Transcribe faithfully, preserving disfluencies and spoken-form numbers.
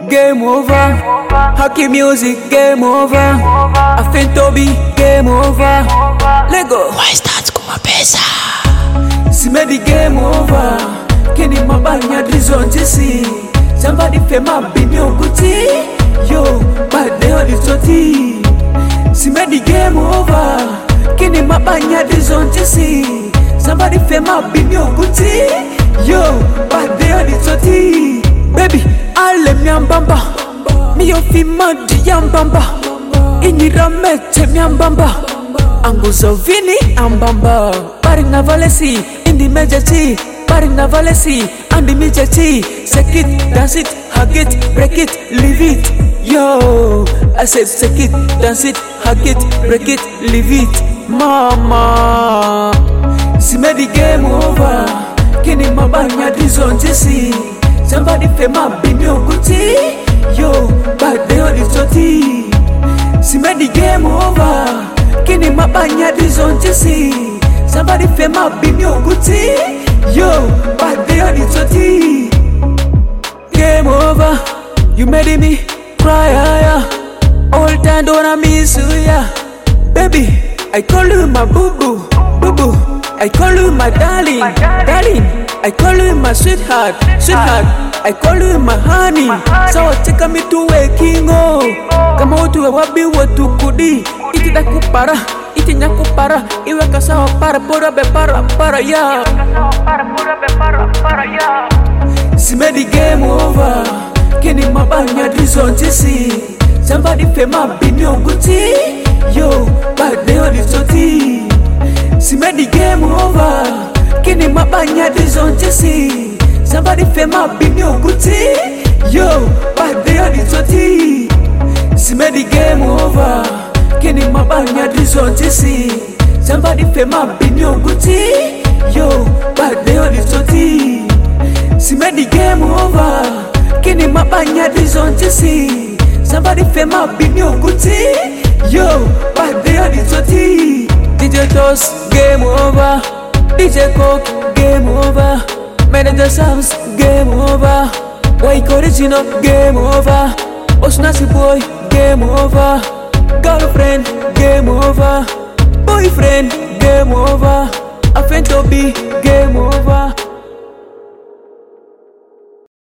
game over. Hockey music, game over. Afentobi, game over. Lego. Why start kuma pesa? Simedi game over. Keni mabanya drizon jisi. Somebody fema bini okuti. Yo, bade hodi toti. Simedi game over. Keni mabanya drizon jisi. Somebody fema bini okuti. Yo, bade hodi toti. Baby, ale miambamba. Miyo fima diyambamba. Inyira meche miambamba. Anguzo vini ambamba. Baringa valesi, indi mejechi. Baringa valesi, andi mejechi. Shake it, dance it, hug it, break it, leave it. Yo, I said shake it, dance it, hug it, break it, leave it. Mama, si made the game over. Kini mabanya drizon jesi. Somebody fema bini okuti. Yo, bade hodi toti. Si made the game over. Kini mabanya drizon jesi. Somebody fema bini okuti. Yo, bade hodi toti. Game over. You made me cry, yeah. All time don't I miss you, yeah. Baby, I call you my boo boo, boo boo. I call you my darling, darling. I call you my sweetheart, sweetheart. I call you my honey. So take me to a kingo. Kama utu wabi watu kudi. Iti da kupara, iti nya kupara. Iwe kasawa para, pura be para, para ya. Si made the game over. Keni mabanya drizon jesi. Somebody fema bini okuti. Yo, bade hodi toti. Si made the game over. Kini mabanya drizon jesi. Somebody fema bini okuti. Yo, bade hodi toti. Si made the game over. Kini mabanya drizon jesi. Somebody fema bini okuti. Yo, bade hodi toti. Si made the game over. Kini mabanya drizon jesi. Somebody fema bini okuti. Yo, bade hodi toti. D J Toss, game over. D J Coke, game over. Manager Sams, game over. White Original, game over. Osnasi boy, game over. Girlfriend, game over. Boyfriend, game over. Afentobi, game over.